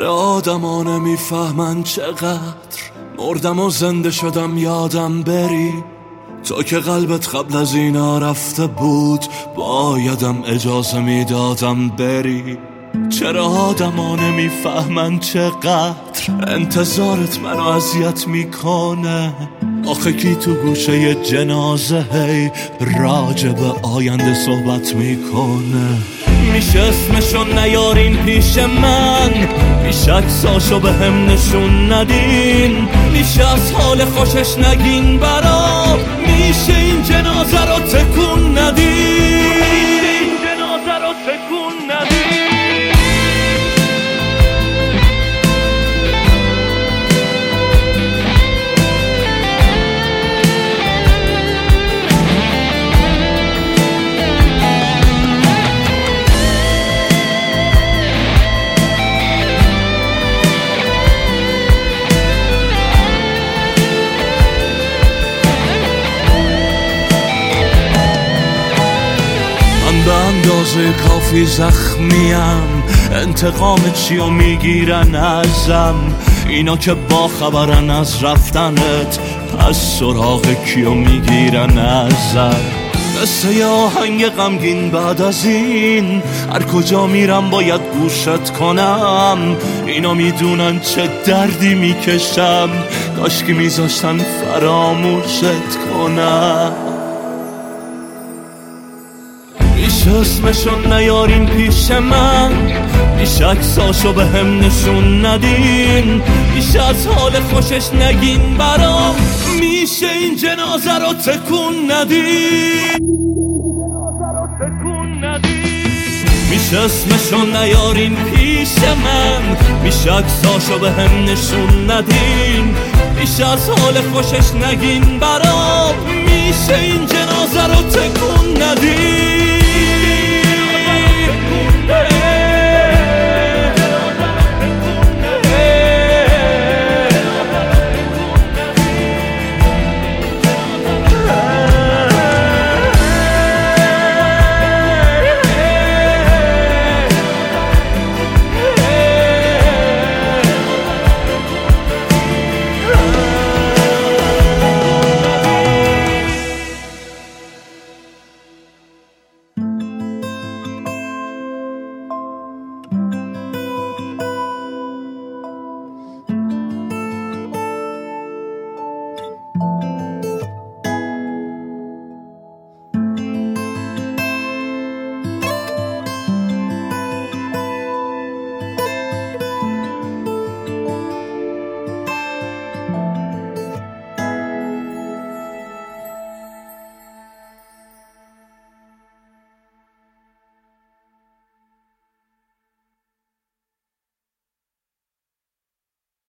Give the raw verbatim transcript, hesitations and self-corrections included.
چرا آدما نمیفهمن چقدر مردم و زنده شدم یادم بری. تو که قلبت قبل از اینا رفته بود بایدم اجازه میدادم بری. چرا آدما نمیفهمن چقدر انتظارت منو اذیت میکنه. آخه کی تو گوشه جنازه هی راجع به آینده صحبت میکنه. میشه اسمشو نیارین پیش من، بیش عکساشو به هم نشون ندین. میشه از حال خوشش نگین برام، میشه این جنازه رو تکون ندین. این جنازه رو تکون ندین. به اندازه کافی زخمیم، انتقام چیو میگیرن ازم اینا که با خبرن از رفتنت، پس سراغ کیو میگیرن ازم. مثل یه آهنگ غمگین بعد از این هر کجا میرم باید گوشت کنم. اینا میدونن چه دردی میکشم، کاش که میذاشتن فراموشت کنم. بیش اسمشو نیارین پیش من، بیش عکساشو به هم نشون ندین. بیش از حال خوشش نگین برام، میشه این جنازه رو تکون ندین. بیش اسمشو نیارین پیش من، بیش عکساشو به هم نشون ندین. بیش از حال خوشش نگین برام، میشه این جنازه رو تکون ندین. Hey